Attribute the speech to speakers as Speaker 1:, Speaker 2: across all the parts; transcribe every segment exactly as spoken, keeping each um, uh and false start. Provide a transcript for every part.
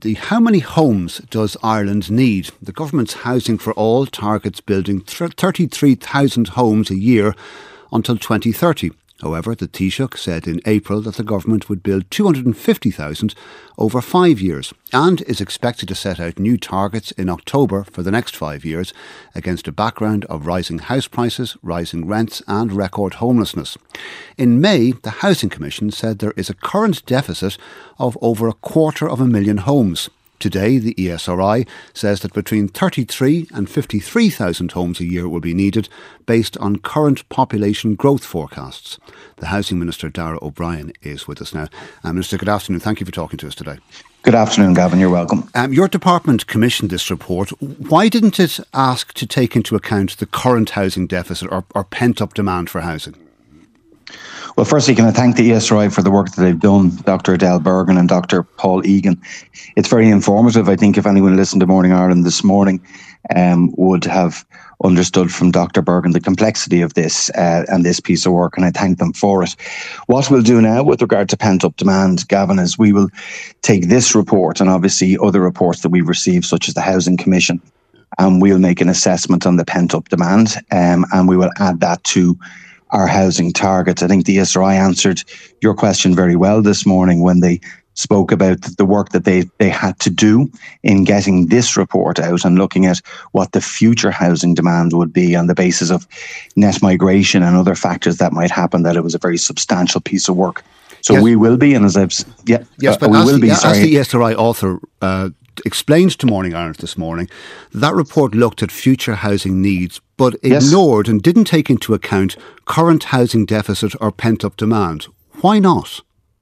Speaker 1: the how many homes does Ireland need? The government's Housing for All targets building thirty-three thousand homes a year until twenty thirty. However, the Taoiseach said in April that the government would build two hundred fifty thousand over five years and is expected to set out new targets in October for the next five years against a background of rising house prices, rising rents and record homelessness. In May, the Housing Commission said there is a current deficit of over a quarter of a million homes. Today, the E S R I says that between thirty-three and fifty-three thousand homes a year will be needed based on current population growth forecasts. The Housing Minister, Darragh O'Brien, is with us now. Uh, Minister, good afternoon. Thank you for talking to us today.
Speaker 2: Good afternoon, Gavin. You're welcome.
Speaker 1: Um, your department commissioned this report. Why didn't it ask to take into account the current housing deficit or, or pent-up demand for housing?
Speaker 2: Well, firstly, can I thank the E S R I for the work that they've done, Doctor Adele Bergen and Doctor Paul Egan. It's very informative. I think if anyone listened to Morning Ireland this morning um, would have understood from Doctor Bergen the complexity of this uh, and this piece of work, and I thank them for it. What we'll do now with regard to pent-up demand, Gavin, is we will take this report and obviously other reports that we've received, such as the Housing Commission, and we'll make an assessment on the pent-up demand, um, and we will add that to our housing targets. I think the E S R I answered your question very well this morning when they spoke about the work that they, they had to do in getting this report out and looking at what the future housing demand would be on the basis of net migration and other factors that might happen, that it was a very substantial piece of work. So yes. we will be, and as I've yeah,
Speaker 1: yes,
Speaker 2: uh,
Speaker 1: but
Speaker 2: we
Speaker 1: as
Speaker 2: will
Speaker 1: the,
Speaker 2: be.
Speaker 1: As
Speaker 2: sorry.
Speaker 1: the E S R I author uh, explained to Morning Ireland this morning, that report looked at future housing needs, but ignored yes. and didn't take into account current housing deficit or pent-up demand. Why not?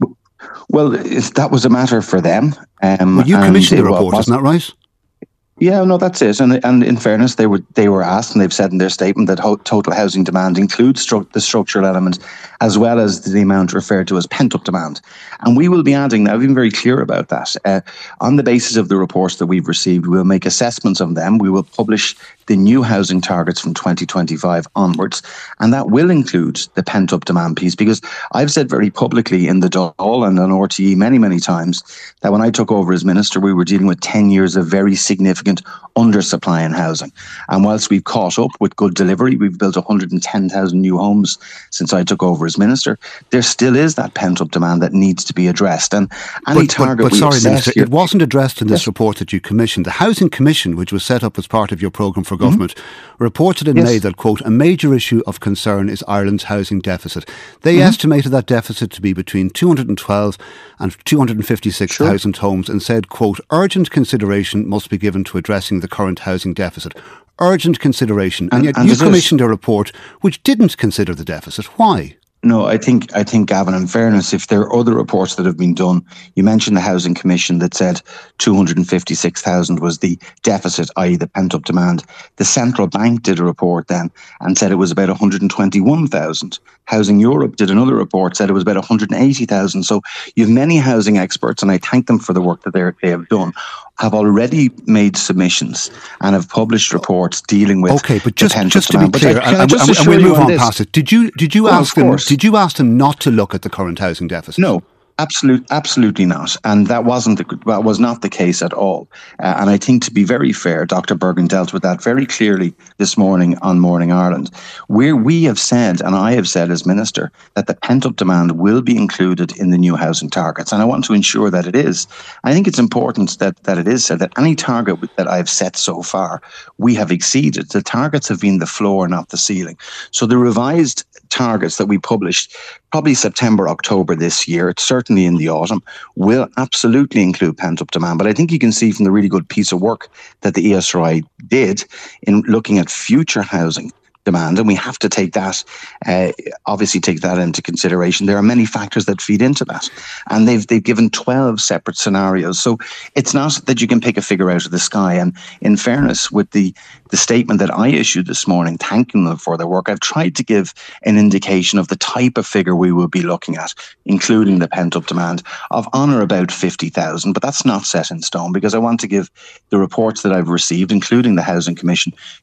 Speaker 2: Well, if that was a matter for them. Um,
Speaker 1: well, you commissioned the report, isn't that right?
Speaker 2: Yeah, no, that's it. And and in fairness, they were they were asked, and they've said in their statement that ho- total housing demand includes stru- the structural element as well as the amount referred to as pent-up demand. And we will be adding that. I've been very clear about that. Uh, on the basis of the reports that we've received, we'll make assessments of them. We will publish the new housing targets from twenty twenty-five onwards, and that will include the pent-up demand piece, because I've said very publicly in the Dáil and on R T E many, many times that when I took over as minister, we were dealing with ten years of very significant undersupply in housing. And whilst we've caught up with good delivery, we've built one hundred ten thousand new homes since I took over as minister, there still is that pent-up demand that needs to be addressed. And any
Speaker 1: but,
Speaker 2: target
Speaker 1: but, but
Speaker 2: we
Speaker 1: sorry,
Speaker 2: set
Speaker 1: Minister,
Speaker 2: here,
Speaker 1: it wasn't addressed in this
Speaker 2: yes.
Speaker 1: report that you commissioned. The Housing Commission, which was set up as part of your programme for government, mm-hmm. reported in
Speaker 2: yes.
Speaker 1: May that, quote, a major issue of concern is Ireland's housing deficit. They mm-hmm. estimated that deficit to be between two hundred twelve and two hundred fifty-six thousand sure. homes and said, quote, urgent consideration must be given to addressing the current housing deficit. Urgent consideration. And, and yet and you commissioned is. a report which didn't consider the deficit. Why?
Speaker 2: No, I think, I think, Gavin, in fairness, if there are other reports that have been done, you mentioned the Housing Commission that said two hundred fifty-six thousand was the deficit, that is the pent-up demand. The Central Bank did a report then and said it was about one hundred twenty-one thousand. Housing Europe did another report, said it was about one hundred eighty thousand. So you have many housing experts, and I thank them for the work that they have done, have already made submissions and have published reports dealing with
Speaker 1: okay, but just,
Speaker 2: the
Speaker 1: just to
Speaker 2: demand.
Speaker 1: be clear,
Speaker 2: I,
Speaker 1: and, and, and we'll move on this? past it. Did you did you
Speaker 2: well,
Speaker 1: ask them? Did you ask them not to look at the current housing deficit?
Speaker 2: No. Absolute, absolutely not, and that wasn't the, that was not the case at all. Uh, and I think, to be very fair, Doctor Bergen dealt with that very clearly this morning on Morning Ireland, where we have said, and I have said as minister, that the pent-up demand will be included in the new housing targets, and I want to ensure that it is. I think it's important that that it is said that any target that I've set so far, we have exceeded. The targets have been the floor, not the ceiling. So the revised targets that we published probably September, October this year, it's certainly in the autumn, will absolutely include pent-up demand. But I think you can see from the really good piece of work that the E S R I did in looking at future housing demand, and we have to take that, uh, obviously take that into consideration. There are many factors that feed into that, and they've they've given twelve separate scenarios. So it's not that you can pick a figure out of the sky. And in fairness, with the the statement that I issued this morning, thanking them for their work, I've tried to give an indication of the type of figure we will be looking at, including the pent-up demand of on or about fifty thousand. But that's not set in stone, because I want to give the reports that I've received, including the Housing Commission,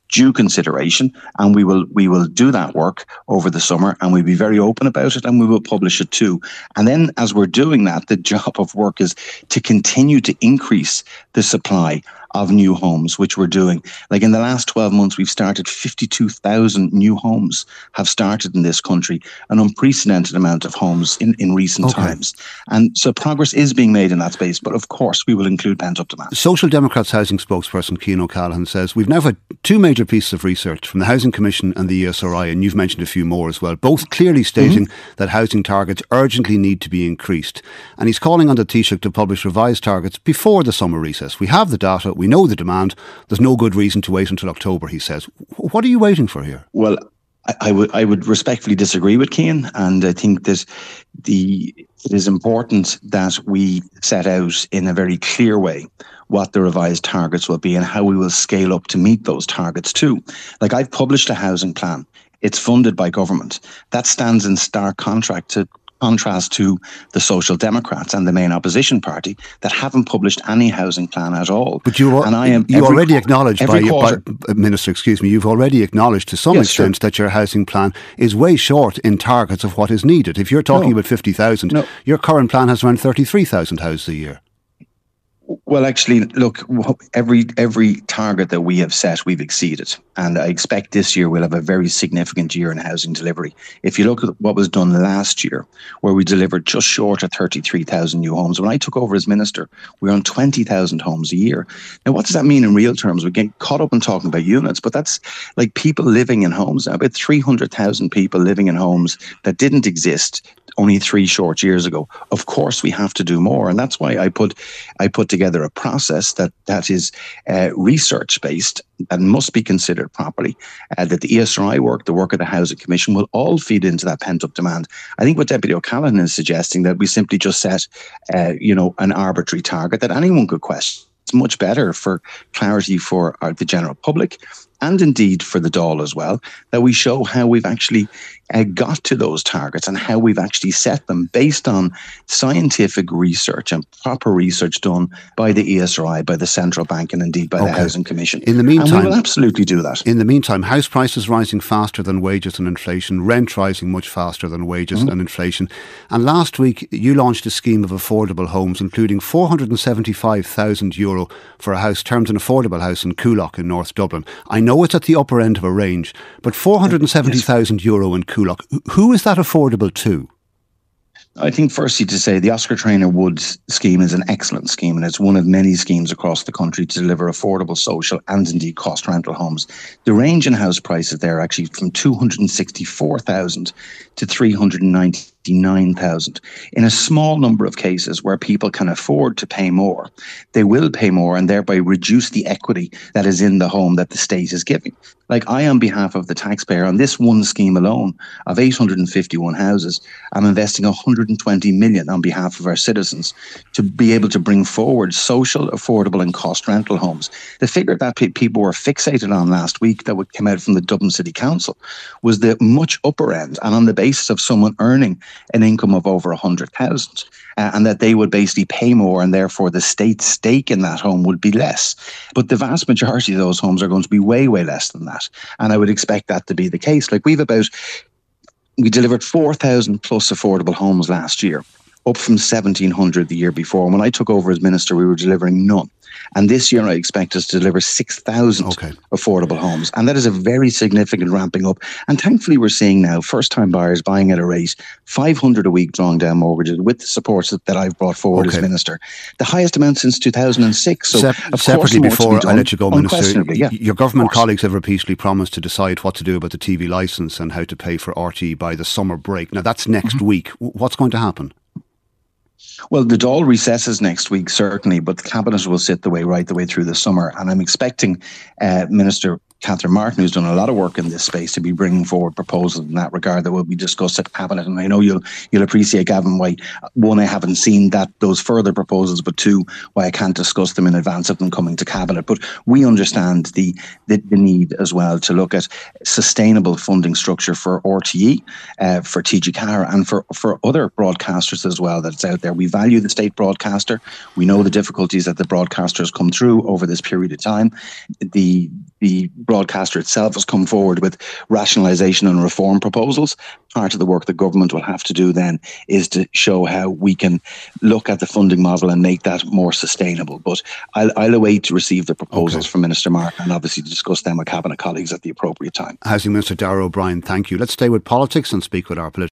Speaker 2: due consideration, and we will we will do that work over the summer, and we'll be very open about it, and we will publish it too. And then as we're doing that, the job of work is to continue to increase the supply of new homes, which we're doing. Like in the last twelve months, we've started fifty-two thousand new homes have started in this country, an unprecedented amount of homes in, in recent okay. times. And so progress is being made in that space, but of course we will include pent-up demand.
Speaker 1: Social Democrats housing spokesperson Cian O'Callaghan says, we've now had two major pieces of research from the Housing Commission and the E S R I, and you've mentioned a few more as well, both clearly stating mm-hmm. that housing targets urgently need to be increased. And he's calling on the Taoiseach to publish revised targets before the summer recess. We have the data, we know the demand. There's no good reason to wait until October, he says. What are you waiting for here?
Speaker 2: Well, I, I would I would respectfully disagree with Cian, and I think that the it is important that we set out in a very clear way what the revised targets will be and how we will scale up to meet those targets too. Like, I've published a housing plan. It's funded by government. That stands in stark contrast to contrast to the Social Democrats and the main opposition party that haven't published any housing plan at all.
Speaker 1: But you, and I am you every, already acknowledged, by, by, Minister, excuse me, you've already acknowledged to some yes, extent sure. that your housing plan is way short in targets of what is needed. If you're talking no. about fifty thousand, no. your current plan has around thirty-three thousand houses a year.
Speaker 2: Well, actually, look, every every target that we have set, we've exceeded. And I expect this year we'll have a very significant year in housing delivery. If you look at what was done last year, where we delivered just short of thirty-three thousand new homes. When I took over as minister, we were on twenty thousand homes a year. Now, what does that mean in real terms? We get caught up in talking about units, but that's like people living in homes. Now, about three hundred thousand people living in homes that didn't exist only three short years ago. Of course, we have to do more. And that's why I put I put together a process that, that is uh, research-based and must be considered properly, uh, that the E S R I work, the work of the Housing Commission will all feed into that pent-up demand. I think what Deputy O'Callaghan is suggesting, that we simply just set uh, you know, an arbitrary target that anyone could question. It's much better for clarity for our, the general public, and indeed for the Dáil as well, that we show how we've actually uh, got to those targets and how we've actually set them based on scientific research and proper research done by the E S R I, by the Central Bank, and indeed by okay. the Housing Commission.
Speaker 1: In the meantime,
Speaker 2: and we will absolutely do that.
Speaker 1: In the meantime, house prices rising faster than wages and inflation, rent rising much faster than wages mm-hmm. and inflation. And last week, you launched a scheme of affordable homes, including four hundred seventy-five thousand euro for a house termed an affordable house in Coolock in North Dublin. I know it's at the upper end of a range, but four hundred seventy thousand euro in Coolock, who is that affordable to?
Speaker 2: I think firstly to say the Oscar Traynor Wood scheme is an excellent scheme, and it's one of many schemes across the country to deliver affordable social and indeed cost rental homes. The range in house prices there are actually from two hundred sixty-four thousand to three hundred ninety-nine thousand. In a small number of cases where people can afford to pay more, they will pay more and thereby reduce the equity that is in the home that the state is giving. Like, I, on behalf of the taxpayer, on this one scheme alone of eight hundred fifty-one houses, I'm investing one hundred twenty million on behalf of our citizens to be able to bring forward social, affordable and cost rental homes. The figure that pe- people were fixated on last week that came out from the Dublin City Council was the much upper end, and on the basis of someone earning an income of over one hundred thousand, uh, and that they would basically pay more and therefore the state's stake in that home would be less. But the vast majority of those homes are going to be way, way less than that. And I would expect that to be the case. Like, we've about, we delivered four thousand plus affordable homes last year, up from seventeen hundred the year before. And when I took over as minister, we were delivering none. And this year I expect us to deliver six thousand okay. affordable homes. And that is a very significant ramping up. And thankfully we're seeing now first-time buyers buying at a rate, five hundred a week drawing down mortgages with the supports that, that I've brought forward okay. as minister. The highest amount since two thousand six. So
Speaker 1: Sep-
Speaker 2: of
Speaker 1: separately,
Speaker 2: course,
Speaker 1: before I let you go, Minister,
Speaker 2: yeah,
Speaker 1: your government colleagues have repeatedly promised to decide what to do about the T V licence and how to pay for R T E by the summer break. Now, that's next mm-hmm. week. What's going to happen?
Speaker 2: Well, the Dáil recesses next week, certainly, but the Cabinet will sit the way right the way through the summer. And I'm expecting uh, Minister Catherine Martin, who's done a lot of work in this space, to be bringing forward proposals in that regard that will be discussed at Cabinet. And I know you'll you'll appreciate, Gavin, why, one, I haven't seen that those further proposals, but two, why I can't discuss them in advance of them coming to Cabinet. But we understand the, the, the need as well to look at sustainable funding structure for R T E, uh, for T G C A R and for, for other broadcasters as well that's out there. We value the state broadcaster. We know the difficulties that the broadcasters come through over this period of time. The the broadcaster itself has come forward with rationalisation and reform proposals. Part of the work the government will have to do then is to show how we can look at the funding model and make that more sustainable. But I'll, I'll await to receive the proposals okay. from Minister Mark and obviously to discuss them with Cabinet colleagues at the appropriate time.
Speaker 1: Housing Minister Darragh O'Brien, thank you. Let's stay with politics and speak with our political